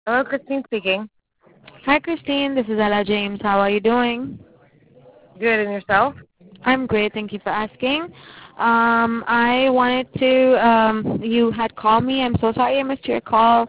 Hello, Christine speaking. Hi, Christine. This is Ella James. How are you doing? Good, and yourself? I'm great. Thank you for asking. I wanted to, you had called me. I'm so sorry I missed your call.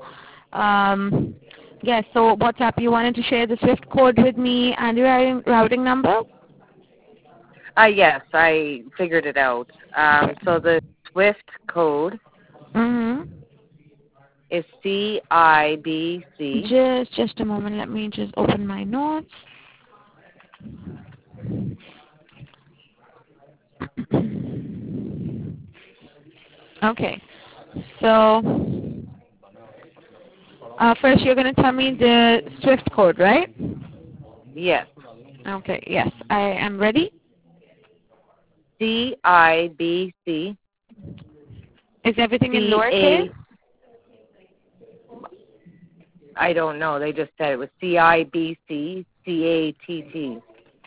Yes, so what's up? You wanted to share the SWIFT code with me and your routing number? Yes, I figured it out. So the SWIFT code Mm-hmm. is CIBC. Just a moment. Let me just open my notes. Okay. So, first you're going to tell me the SWIFT code, right? Yes, Okay, yes. I am ready. CIBC. Is everything in lowercase? CA. I don't know. They just said it was CIBC CATT.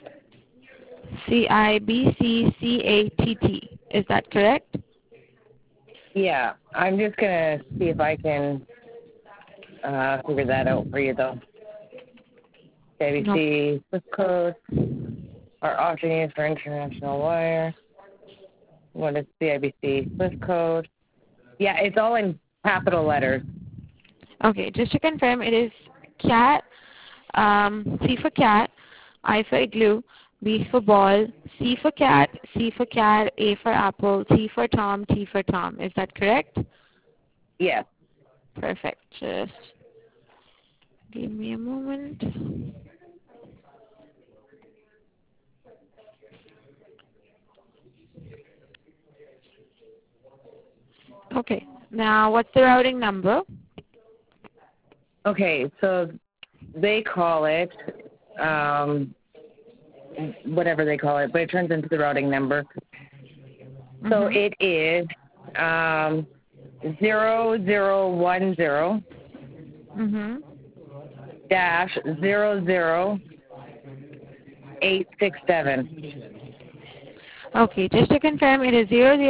CIBCCATT. Is that correct? Yeah, I'm just gonna see if I can figure that out for you though. No. CIBC SWIFT code. Our option used for international wire. What is CIBC SWIFT code? Yeah, it's all in capital letters. Okay, just to confirm, it is cat, C for cat, I for igloo, B for ball, C for cat, A for apple, T for Tom, T for Tom. Is that correct? Yes. Perfect. Just give me a moment. Okay. Now, what's the routing number? Okay, so they call it whatever they call it, but it turns into the routing number. So it is 0010 dash 00867. Okay, just to confirm, it is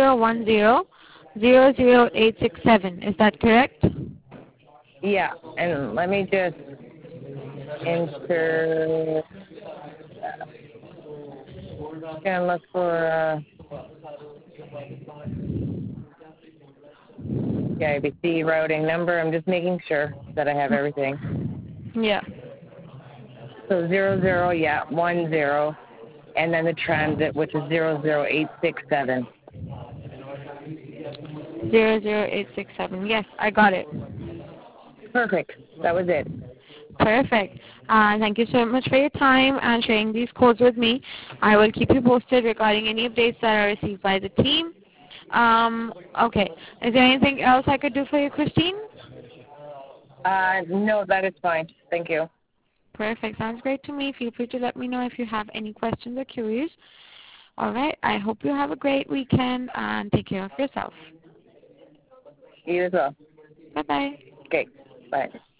0010 Is that correct? Yeah, and let me just enter. Gonna look for IBC routing number. I'm just making sure that I have everything. Yeah. So 10, and then the transit, which is 00867. 00867. Yes, I got it. Perfect. That was it. Perfect. Thank you so much for your time and sharing these codes with me. I will keep you posted regarding any updates that are received by the team. Okay. Is there anything else I could do for you, Christine? No, that is fine. Thank you. Perfect. Sounds great to me. Feel free to let me know if you have any questions or queries. All right. I hope you have a great weekend and take care of yourself. You as well. Bye-bye. Okay. Bye.